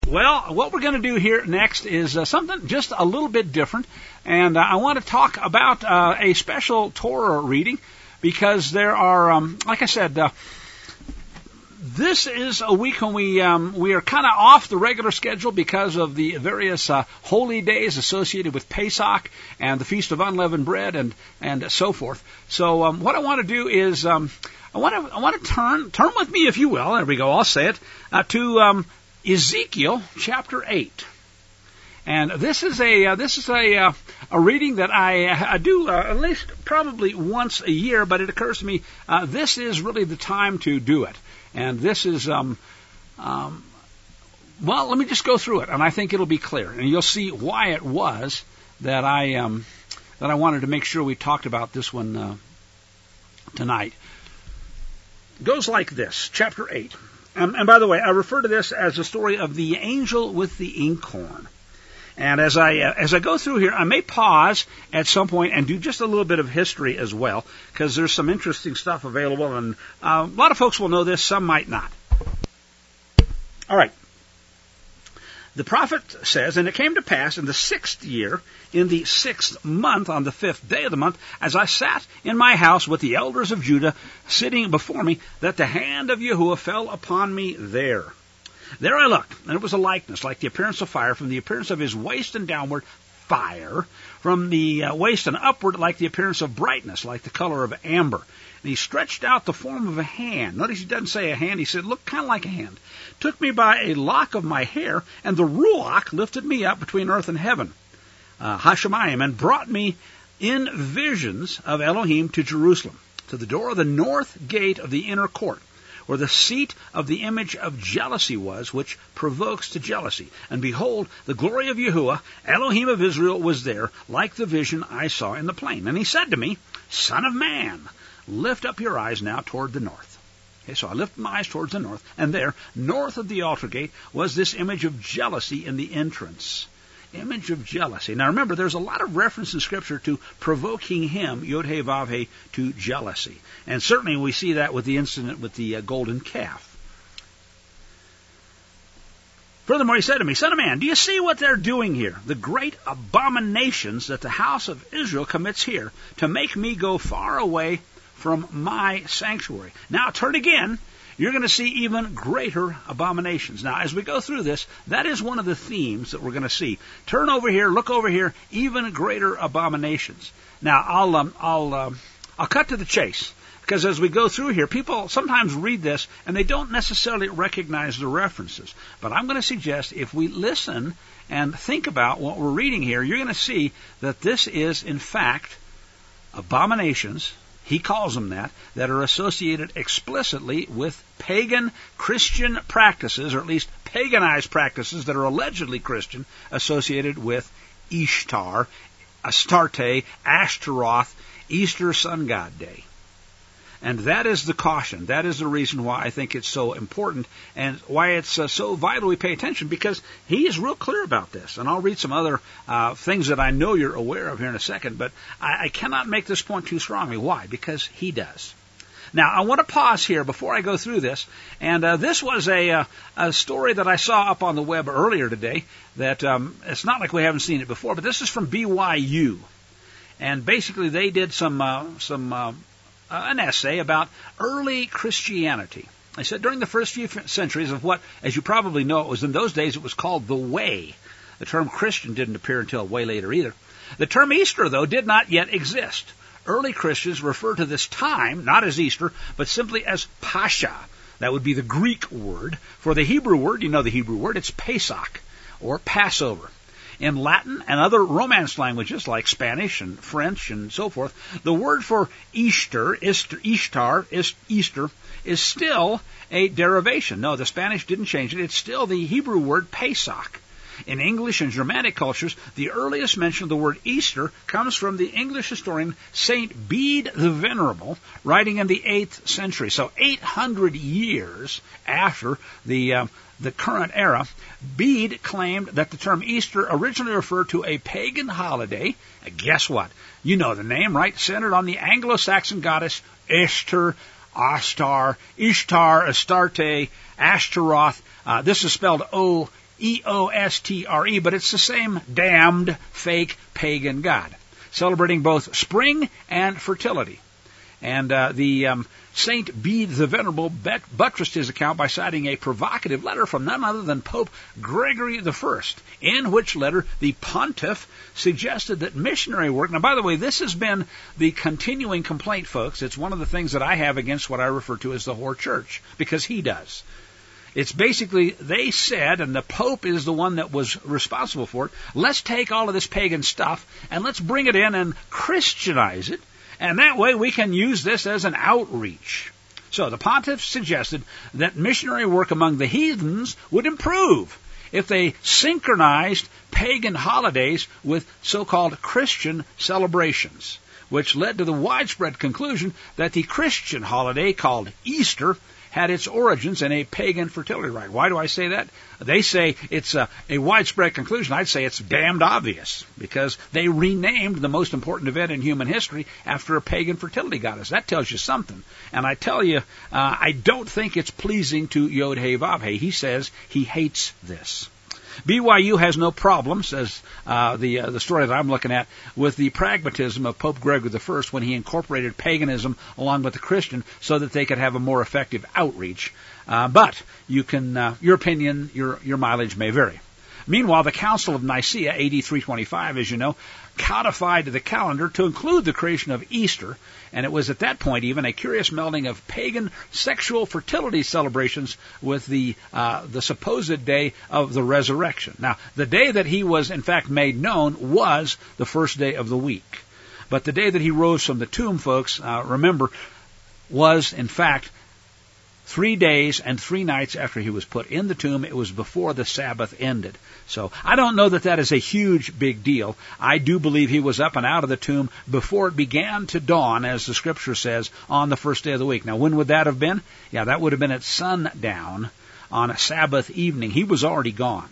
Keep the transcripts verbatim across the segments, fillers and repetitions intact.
Well, what we're going to do here next is uh, something just a little bit different, and uh, I want to talk about uh, a special Torah reading because there are, um, like I said, uh, this is a week when we um, we are kind of off the regular schedule because of the various uh, holy days associated with Pesach and the Feast of Unleavened Bread and and so forth. So um, what I want to do is um, I want to I want to turn turn with me, if you will. There we go. I'll say it uh, to um, Ezekiel chapter eight. And this is a uh, this is a uh, a reading that I, I do uh, at least probably once a year, but it occurs to me uh, this is really the time to do it. And this is um, um, well, let me just go through it, and I think it'll be clear, and you'll see why it was that I um, that I wanted to make sure we talked about this one uh, tonight. It goes like this, chapter eight. Um, and by the way, I refer to this as the story of the angel with the inkhorn. And as I uh, as I go through here, I may pause at some point and do just a little bit of history as well, because there's some interesting stuff available, and uh, a lot of folks will know this, some might not. All right. The prophet says, "And it came to pass in the sixth year, in the sixth month, on the fifth day of the month, as I sat in my house with the elders of Judah sitting before me, that the hand of Yahuwah fell upon me there. There I looked, and it was a likeness, like the appearance of fire, from the appearance of his waist and downward, fire, from the uh, waist and upward, like the appearance of brightness, like the color of amber. And he stretched out the form of a hand." Notice he doesn't say a hand, he said, look, kind of like a hand. "Took me by a lock of my hair, and the ruach lifted me up between earth and heaven, uh, Hashemayim, and brought me in visions of Elohim to Jerusalem, to the door of the north gate of the inner court, where the seat of the image of jealousy was, which provokes to jealousy. And behold, the glory of Yahuwah, Elohim of Israel, was there, like the vision I saw in the plain. And he said to me, Son of man, lift up your eyes now toward the north." Okay, so I lifted my eyes towards the north, and there, north of the altar gate, was this image of jealousy in the entrance. Image of jealousy. Now remember, there's a lot of reference in Scripture to provoking him, Yod-Heh Vav-Heh, to jealousy. And certainly we see that with the incident with the uh, golden calf. "Furthermore, he said to me, Son of man, do you see what they're doing here? The great abominations that the house of Israel commits here, to make me go far away from my sanctuary. Now turn again. You're going to see even greater abominations." Now, as we go through this, that is one of the themes that we're going to see. Turn over here, look over here, even greater abominations. Now, I'll um, I'll um, I'll cut to the chase, because as we go through here, people sometimes read this and they don't necessarily recognize the references. But I'm going to suggest if we listen and think about what we're reading here, you're going to see that this is, in fact, abominations. He calls them that, that are associated explicitly with pagan Christian practices, or at least paganized practices that are allegedly Christian, associated with Ishtar, Astarte, Ashtaroth, Easter Sun God Day. And that is the caution. That is the reason why I think it's so important and why it's uh, so vital we pay attention, because he is real clear about this. And I'll read some other uh, things that I know you're aware of here in a second, but I, I cannot make this point too strongly. Why? Because he does. Now, I want to pause here before I go through this. And uh, this was a, uh, a story that I saw up on the web earlier today that um, it's not like we haven't seen it before, but this is from B Y U. And basically they did some uh, some uh, Uh, an essay about early Christianity. They said during the first few centuries of what, as you probably know, it was in those days it was called the Way. The term Christian didn't appear until way later either. The term Easter, though, did not yet exist. Early Christians refer to this time, not as Easter, but simply as Pascha. That would be the Greek word. For the Hebrew word, you know the Hebrew word, it's Pesach, or Passover. In Latin and other Romance languages like Spanish and French and so forth, the word for Easter, Ishtar, Easter, is still a derivation. No, the Spanish didn't change it. It's still the Hebrew word Pesach. In English and Germanic cultures, the earliest mention of the word Easter comes from the English historian Saint Bede the Venerable, writing in the eighth century. So eight hundred years after the uh, the current era, Bede claimed that the term Easter originally referred to a pagan holiday. And guess what? You know the name, right? Centered on the Anglo-Saxon goddess Esther, Astar, Ishtar, Astarte, Ashtaroth. Uh, this is spelled O E O S T R E, but it's the same damned, fake, pagan god, celebrating both spring and fertility. And uh, the um, Saint Bede the Venerable buttressed his account by citing a provocative letter from none other than Pope Gregory the First, in which letter the pontiff suggested that missionary work. Now, by the way, this has been the continuing complaint, folks. It's one of the things that I have against what I refer to as the whore church, because he does. It's basically, they said, and the Pope is the one that was responsible for it, let's take all of this pagan stuff and let's bring it in and Christianize it. And that way we can use this as an outreach. So the pontiff suggested that missionary work among the heathens would improve if they synchronized pagan holidays with so-called Christian celebrations, which led to the widespread conclusion that the Christian holiday called Easter had its origins in a pagan fertility rite. Why do I say that? They say it's a, a widespread conclusion. I'd say it's damned obvious, because they renamed the most important event in human history after a pagan fertility goddess. That tells you something. And I tell you, uh, I don't think it's pleasing to Yod-Heh-Vav-Heh. He says he hates this. B Y U has no problem, says uh, the uh, the story that I'm looking at, with the pragmatism of Pope Gregory the First when he incorporated paganism along with the Christian so that they could have a more effective outreach. Uh, but you can, uh, your opinion, your your mileage may vary. Meanwhile, the Council of Nicaea, A D three twenty-five, as you know, codified the calendar to include the creation of Easter, and it was at that point even a curious melding of pagan sexual fertility celebrations with the uh, the supposed day of the resurrection. Now, the day that he was in fact made known was the first day of the week. But the day that he rose from the tomb, folks, uh, remember, was in fact Three days and three nights after he was put in the tomb. It was before the Sabbath ended. So I don't know that that is a huge, big deal. I do believe he was up and out of the tomb before it began to dawn, as the Scripture says, on the first day of the week. Now, when would that have been? Yeah, that would have been at sundown on a Sabbath evening. He was already gone.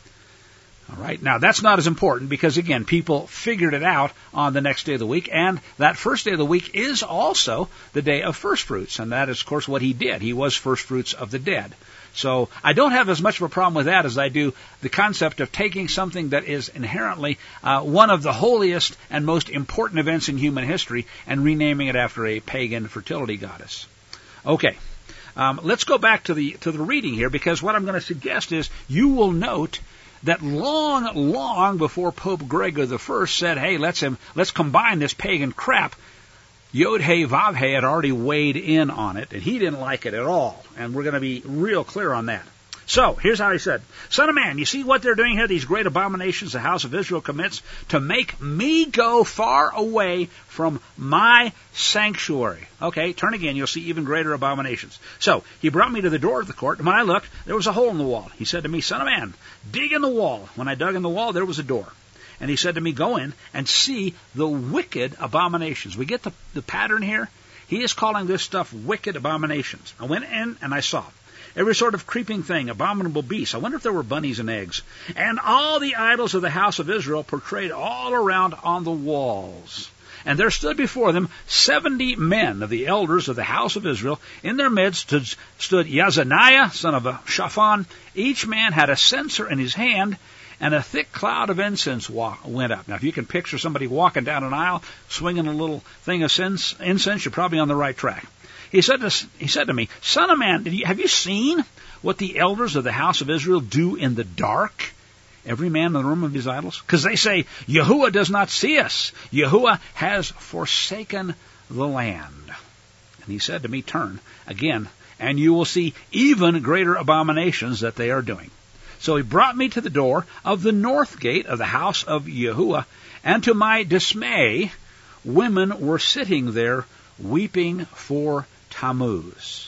All right. Now, that's not as important because, again, people figured it out on the next day of the week, and that first day of the week is also the day of first fruits, and that is, of course, what he did. He was first fruits of the dead. So I don't have as much of a problem with that as I do the concept of taking something that is inherently uh, one of the holiest and most important events in human history and renaming it after a pagan fertility goddess. Okay. Um, let's go back to the to the reading here, because what I'm going to suggest is you will note that long, long before Pope Gregory the First said, hey, let's him, let's combine this pagan crap, Yod-Heh-Vav-Heh had already weighed in on it, and he didn't like it at all. And we're going to be real clear on that. So, here's how he said, Son of man, you see what they're doing here, these great abominations the house of Israel commits, to make me go far away from my sanctuary. Okay, turn again, you'll see even greater abominations. So, he brought me to the door of the court, and when I looked, there was a hole in the wall. He said to me, Son of man, dig in the wall. When I dug in the wall, there was a door. And he said to me, go in and see the wicked abominations. We get the, the pattern here? He is calling this stuff wicked abominations. I went in and I saw every sort of creeping thing, abominable beasts. I wonder if there were bunnies and eggs. And all the idols of the house of Israel portrayed all around on the walls. And there stood before them seventy men of the elders of the house of Israel. In their midst stood, stood Yazaniah, son of Shaphan. Each man had a censer in his hand, and a thick cloud of incense walk, went up. Now, if you can picture somebody walking down an aisle, swinging a little thing of incense, you're probably on the right track. He said to, he said to me, Son of man, did you, have you seen what the elders of the house of Israel do in the dark? Every man in the room of his idols? Because they say, Yahuwah does not see us. Yahuwah has forsaken the land. And he said to me, turn again, and you will see even greater abominations that they are doing. So he brought me to the door of the north gate of the house of Yahuwah, and to my dismay, women were sitting there weeping for Tammuz.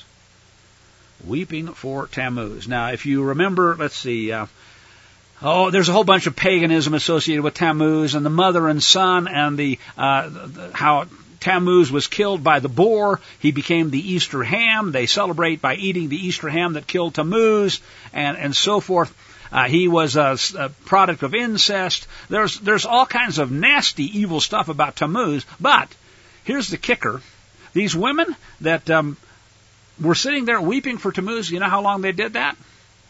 Weeping for Tammuz. Now, if you remember, let's see, uh, oh, there's a whole bunch of paganism associated with Tammuz, and the mother and son, and the, uh, the how Tammuz was killed by the boar. He became the Easter ham. They celebrate by eating the Easter ham that killed Tammuz, and, and so forth. Uh, he was a, a product of incest. There's there's all kinds of nasty, evil stuff about Tammuz. But here's the kicker. These women that um, were sitting there weeping for Tammuz, you know how long they did that?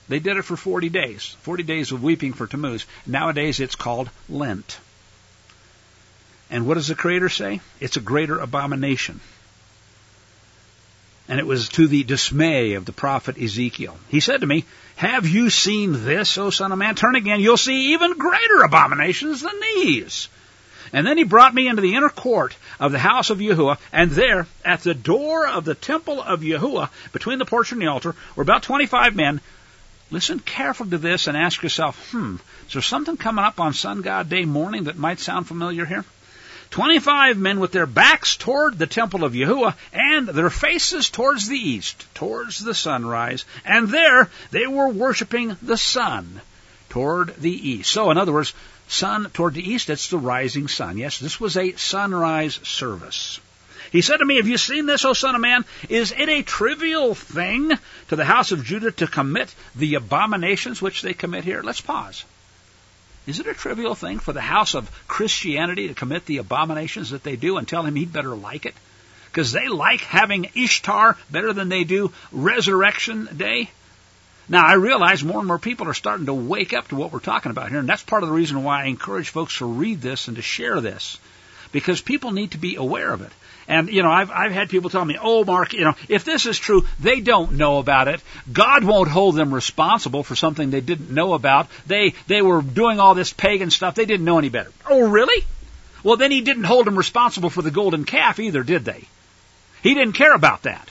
They did it for forty days, forty days of weeping for Tammuz. Nowadays it's called Lent. And what does the Creator say? It's a greater abomination. And it was to the dismay of the prophet Ezekiel. He said to me, have you seen this, O son of man? Turn again, you'll see even greater abominations than these. And then he brought me into the inner court of the house of Yahuwah, and there, at the door of the temple of Yahuwah, between the porch and the altar, were about twenty-five men. Listen carefully to this and ask yourself, hmm, is there something coming up on Sun God Day morning that might sound familiar here? Twenty-five men with their backs toward the temple of Yahuwah and their faces towards the east, towards the sunrise. And there they were worshiping the sun toward the east. So, in other words, sun toward the east, it's the rising sun. Yes, this was a sunrise service. He said to me, have you seen this, O son of man? Is it a trivial thing to the house of Judah to commit the abominations which they commit here? Let's pause. Is it a trivial thing for the house of Christianity to commit the abominations that they do and tell him he'd better like it? Because they like having Ishtar better than they do Resurrection Day? Now, I realize more and more people are starting to wake up to what we're talking about here, and that's part of the reason why I encourage folks to read this and to share this, because people need to be aware of it. And, you know, I've, I've had people tell me, oh, Mark, you know, if this is true, they don't know about it. God won't hold them responsible for something they didn't know about. They, they were doing all this pagan stuff. They didn't know any better. Oh, really? Well, then he didn't hold them responsible for the golden calf either, did they? He didn't care about that.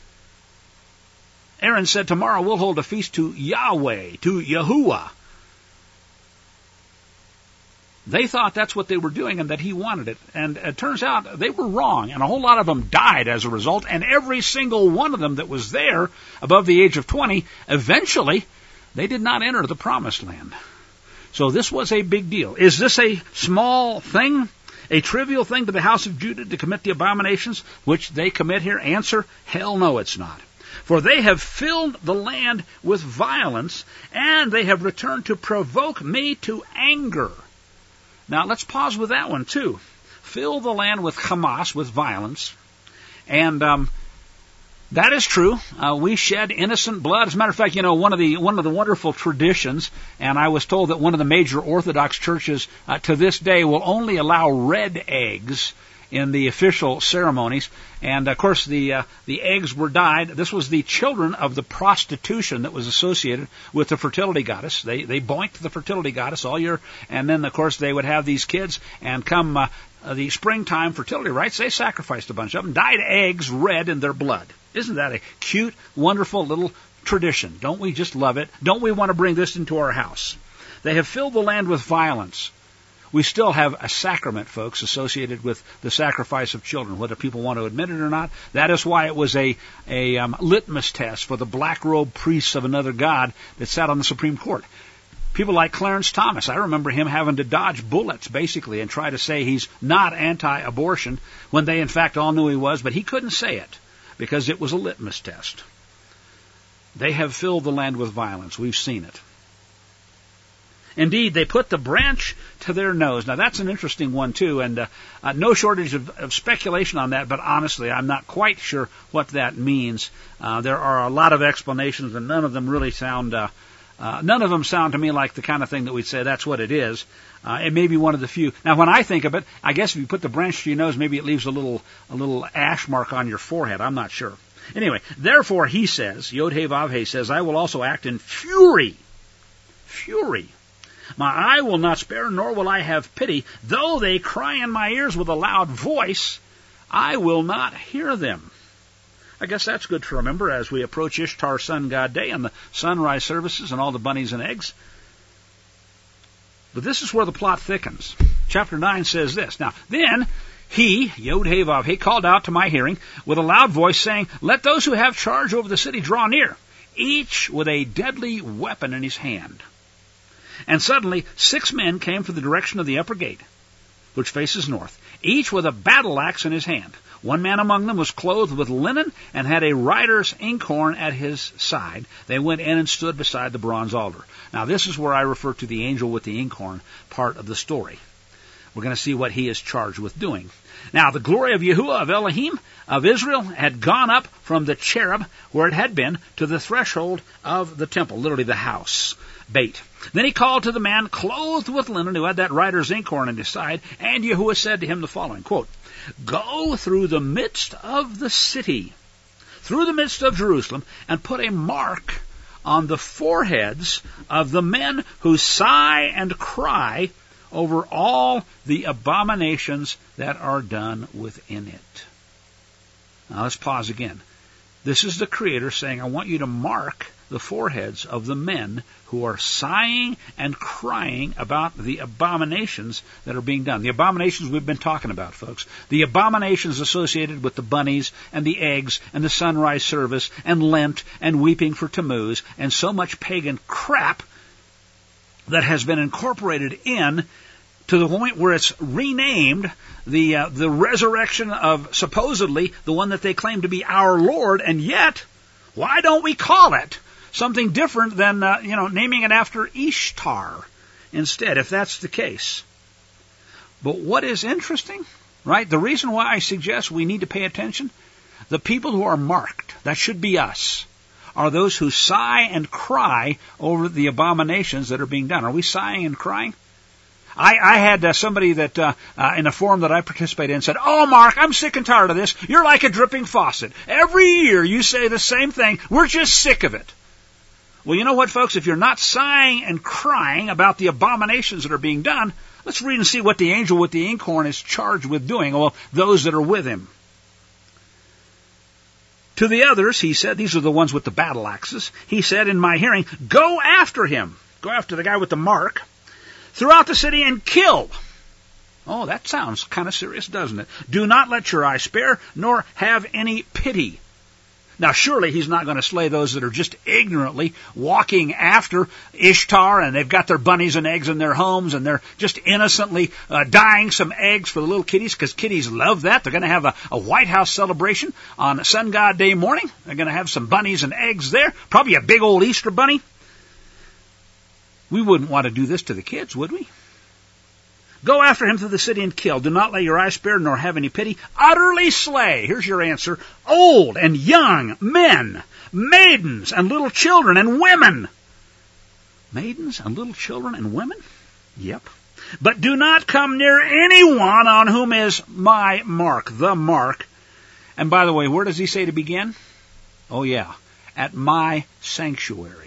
Aaron said, tomorrow we'll hold a feast to Yahweh, to Yahuwah. They thought that's what they were doing and that he wanted it. And it turns out they were wrong, and a whole lot of them died as a result, and every single one of them that was there above the age of twenty, eventually, they did not enter the promised land. So this was a big deal. Is this a small thing, a trivial thing to the house of Judah to commit the abominations which they commit here? Answer, hell no, it's not. For they have filled the land with violence, and they have returned to provoke me to anger. Now, let's pause with that one, too. Fill the land with Hamas, with violence. And um, that is true. Uh, we shed innocent blood. As a matter of fact, you know, one of the one of the wonderful traditions, and I was told that one of the major Orthodox churches uh, to this day will only allow red eggs in the official ceremonies. And, of course, the uh, the eggs were dyed. This was the children of the prostitution that was associated with the fertility goddess. They they boinked the fertility goddess all year, and then, of course, they would have these kids, and come uh, the springtime fertility rites, they sacrificed a bunch of them, dyed eggs red in their blood. Isn't that a cute, wonderful little tradition? Don't we just love it? Don't we want to bring this into our house? They have filled the land with violence. We still have a sacrament, folks, associated with the sacrifice of children, whether people want to admit it or not. That is why it was a, a um, litmus test for the black-robed priests of another god that sat on the Supreme Court. People like Clarence Thomas, I remember him having to dodge bullets, basically, and try to say he's not anti-abortion, when they, in fact, all knew he was, but he couldn't say it, because it was a litmus test. They have filled the land with violence. We've seen it. Indeed, they put the branch to their nose. Now, that's an interesting one, too, and uh, uh, no shortage of, of speculation on that, but honestly, I'm not quite sure what that means. Uh, there are a lot of explanations, and none of them really sound, uh, uh, none of them sound to me like the kind of thing that we'd say that's what it is. Uh, it may be one of the few. Now, when I think of it, I guess if you put the branch to your nose, maybe it leaves a little, a little ash mark on your forehead. I'm not sure. Anyway, therefore, he says, Yod-Heh-Vav-Heh says, I will also act in fury. Fury. My eye will not spare, nor will I have pity. Though they cry in my ears with a loud voice, I will not hear them. I guess that's good to remember as we approach Ishtar Sun God Day and the sunrise services and all the bunnies and eggs. But this is where the plot thickens. Chapter nine says this. Now, then he, Yod-Heh-Vav-Heh, called out to my hearing with a loud voice, saying, Let those who have charge over the city draw near, each with a deadly weapon in his hand. And suddenly six men came from the direction of the upper gate, which faces north, each with a battle axe in his hand. One man among them was clothed with linen and had a rider's inkhorn at his side. They went in and stood beside the bronze altar. Now, this is where I refer to the angel with the inkhorn part of the story. We're going to see what he is charged with doing. Now, the glory of Yahuwah of Elohim of Israel had gone up from the cherub where it had been to the threshold of the temple, literally the house, bait. Then he called to the man clothed with linen who had that writer's inkhorn in his side, and Yahuwah said to him the following, quote, "Go through the midst of the city, through the midst of Jerusalem, and put a mark on the foreheads of the men who sigh and cry over all the abominations that are done within it." Now let's pause again. This is the Creator saying, I want you to mark the foreheads of the men who are sighing and crying about the abominations that are being done. The abominations we've been talking about, folks. The abominations associated with the bunnies and the eggs and the sunrise service and Lent and weeping for Tammuz and so much pagan crap that has been incorporated in to the point where it's renamed the uh, the resurrection of supposedly the one that they claim to be our Lord, and yet, why don't we call it something different than uh, you know naming it after Ishtar instead, if that's the case? But what is interesting, right? The reason why I suggest we need to pay attention, the people who are marked, that should be us, are those who sigh and cry over the abominations that are being done. Are we sighing and crying? I, I had uh, somebody that uh, uh, in a forum that I participated in said, "Oh, Mark, I'm sick and tired of this. You're like a dripping faucet. Every year you say the same thing. We're just sick of it." Well, you know what, folks? If you're not sighing and crying about the abominations that are being done, let's read and see what the angel with the inkhorn is charged with doing. Well, those that are with him. To the others, he said, these are the ones with the battle axes, he said in my hearing, "Go after him." Go after the guy with the mark. "Throughout the city and kill." Oh, that sounds kind of serious, doesn't it? "Do not let your eye spare, nor have any pity." Now, surely he's not going to slay those that are just ignorantly walking after Ishtar, and they've got their bunnies and eggs in their homes, and they're just innocently uh, dyeing some eggs for the little kitties, because kitties love that. They're going to have a, a White House celebration on Sun God Day morning. They're going to have some bunnies and eggs there, probably a big old Easter bunny. We wouldn't want to do this to the kids, would we? "Go after him through the city and kill. Do not let your eye spare, nor have any pity. Utterly slay," here's your answer, "old and young, men, maidens, and little children, and women." Maidens and little children and women? Yep. "But do not come near anyone on whom is my mark," the mark. And by the way, where does he say to begin? Oh yeah, at my sanctuary.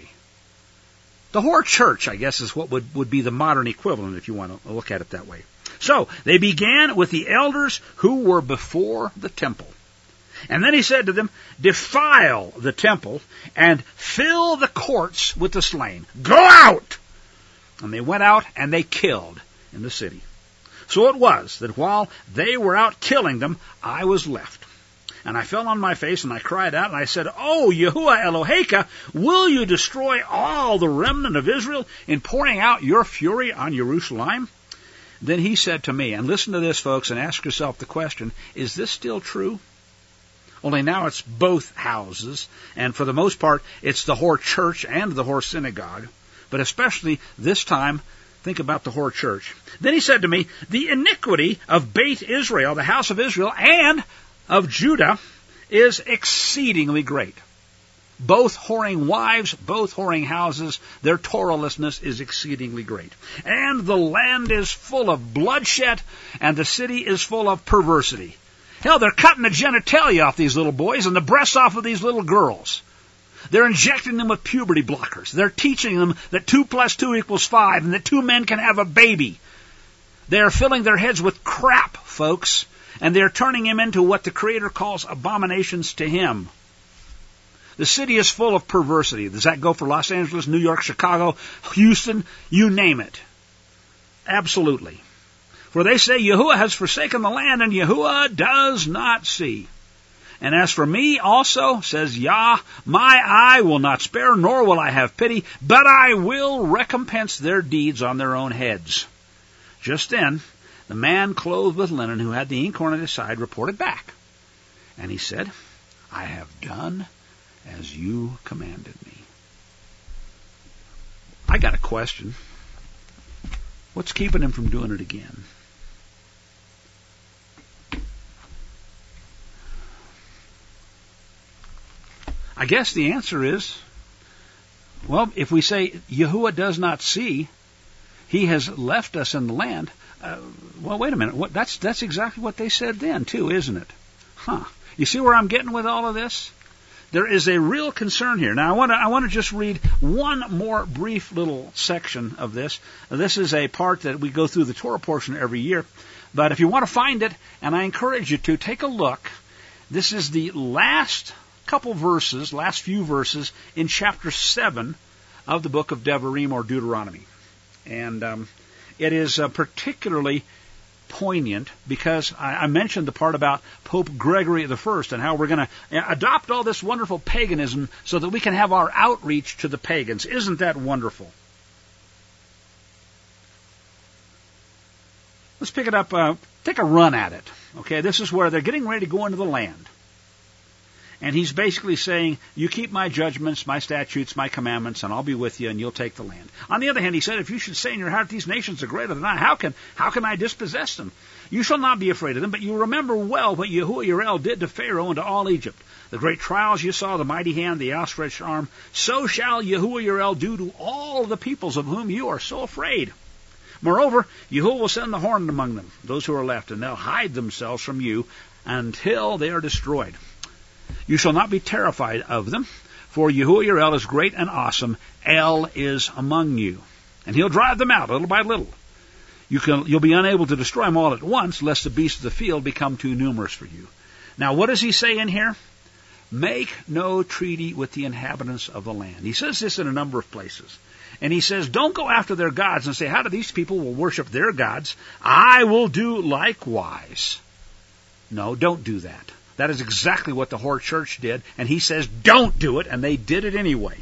The whore church, I guess, is what would, would be the modern equivalent if you want to look at it that way. So, they began with the elders who were before the temple. And then he said to them, "Defile the temple and fill the courts with the slain. Go out!" And they went out and they killed in the city. So it was that while they were out killing them, I was left. And I fell on my face, and I cried out, and I said, "Oh, Yahuwah Eloheka, will you destroy all the remnant of Israel in pouring out your fury on Jerusalem?" Then he said to me, and listen to this, folks, and ask yourself the question, is this still true? Only now it's both houses, and for the most part, it's the whore church and the whore synagogue. But especially this time, think about the whore church. Then he said to me, "The iniquity of Beit Israel, the house of Israel, and of Judah is exceedingly great." Both whoring wives, both whoring houses, their Torahlessness is exceedingly great. "And the land is full of bloodshed, and the city is full of perversity." Hell, they're cutting the genitalia off these little boys and the breasts off of these little girls. They're injecting them with puberty blockers. They're teaching them that two plus two equals five and that two men can have a baby. They're filling their heads with crap, folks. And they're turning him into what the Creator calls abominations to him. The city is full of perversity. Does that go for Los Angeles, New York, Chicago, Houston? You name it. Absolutely. For they say Yahuwah has forsaken the land, and Yahuwah does not see. "And as for me also, says Yah, my eye will not spare, nor will I have pity, but I will recompense their deeds on their own heads." Just then, the man clothed with linen who had the inkhorn at his side reported back. And he said, "I have done as you commanded me." I got a question. What's keeping him from doing it again? I guess the answer is, well, if we say Yahuwah does not see, he has left us in the land. Uh, well, wait a minute. What, that's that's exactly what they said then, too, isn't it? Huh. You see where I'm getting with all of this? There is a real concern here. Now, I want to I want to just read one more brief little section of this. This is a part that we go through the Torah portion every year. But if you want to find it, and I encourage you to, take a look. This is the last couple verses, last few verses in chapter seven of the book of Devarim or Deuteronomy. And um, it is uh, particularly poignant because I, I mentioned the part about Pope Gregory the First and how we're going to adopt all this wonderful paganism so that we can have our outreach to the pagans. Isn't that wonderful? Let's pick it up, uh, take a run at it. Okay, this is where they're getting ready to go into the land. And he's basically saying, you keep my judgments, my statutes, my commandments, and I'll be with you, and you'll take the land. On the other hand, he said, if you should say in your heart, these nations are greater than I, how can how can I dispossess them? You shall not be afraid of them, but you remember well what Yahuwah your El did to Pharaoh and to all Egypt. The great trials you saw, the mighty hand, the outstretched arm, so shall Yahuwah your El do to all the peoples of whom you are so afraid. Moreover, Yahuwah will send the horn among them, those who are left, and they'll hide themselves from you until they are destroyed. You shall not be terrified of them, for Yahuwah your El is great and awesome. El is among you. And he'll drive them out little by little. You can, you'll be unable to destroy them all at once, lest the beasts of the field become too numerous for you. Now, what does he say in here? Make no treaty with the inhabitants of the land. He says this in a number of places. And he says, don't go after their gods and say, how do these people will worship their gods? I will do likewise. No, don't do that. That is exactly what the Hor Church did, and he says, don't do it, and they did it anyway.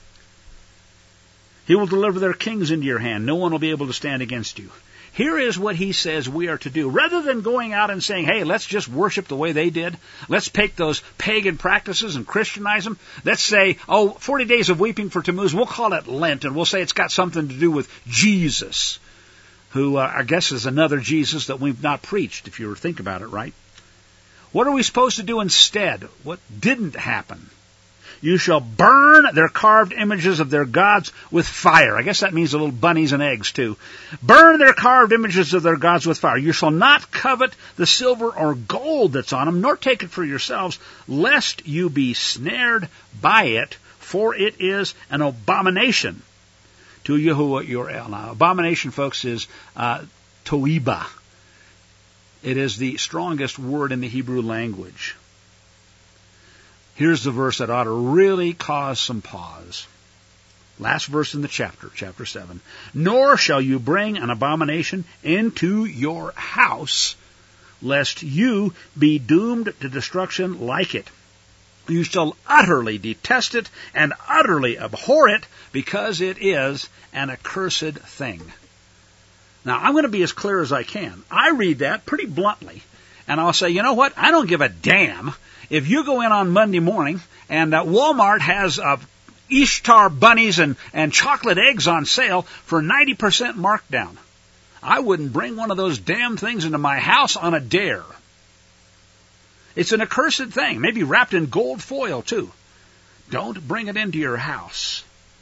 He will deliver their kings into your hand. No one will be able to stand against you. Here is what he says we are to do. Rather than going out and saying, hey, let's just worship the way they did, let's take those pagan practices and Christianize them. Let's say, oh, forty days of weeping for Tammuz, we'll call it Lent, and we'll say it's got something to do with Jesus, who uh, I guess is another Jesus that we've not preached, if you think about it, right? What are we supposed to do instead? What didn't happen? You shall burn their carved images of their gods with fire. I guess that means the little bunnies and eggs too. Burn their carved images of their gods with fire. You shall not covet the silver or gold that's on them, nor take it for yourselves, lest you be snared by it, for it is an abomination to Yahuwah your El. Now, abomination, folks, is uh, toiba. It is the strongest word in the Hebrew language. Here's the verse that ought to really cause some pause. Last verse in the chapter, chapter seven. Nor shall you bring an abomination into your house, lest you be doomed to destruction like it. You shall utterly detest it and utterly abhor it, because it is an accursed thing. Now, I'm going to be as clear as I can. I read that pretty bluntly, and I'll say, you know what? I don't give a damn if you go in on Monday morning and uh, Walmart has uh, Ishtar bunnies and, and chocolate eggs on sale for ninety percent markdown. I wouldn't bring one of those damn things into my house on a dare. It's an accursed thing, maybe wrapped in gold foil, too. Don't bring it into your house.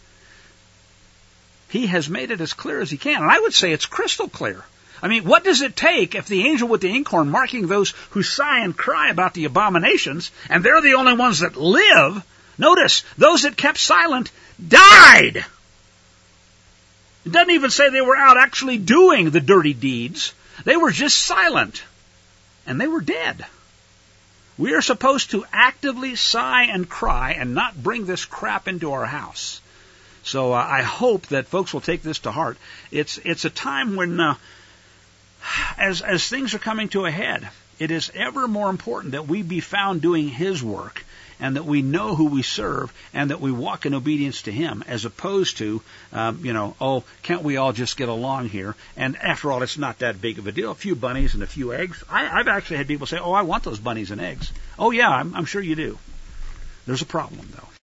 He has made it as clear as he can. And I would say it's crystal clear. I mean, what does it take if the angel with the inkhorn marking those who sigh and cry about the abominations, and they're the only ones that live, notice, those that kept silent died. It doesn't even say they were out actually doing the dirty deeds. They were just silent, and they were dead. We are supposed to actively sigh and cry and not bring this crap into our house. So uh, I hope that folks will take this to heart. It's it's a time when, uh, as as things are coming to a head, it is ever more important that we be found doing His work, and that we know who we serve, and that we walk in obedience to Him, as opposed to, um, you know, oh, can't we all just get along here? And after all, it's not that big of a deal. A few bunnies and a few eggs. I, I've actually had people say, oh, I want those bunnies and eggs. Oh, yeah, I'm, I'm sure you do. There's a problem, though.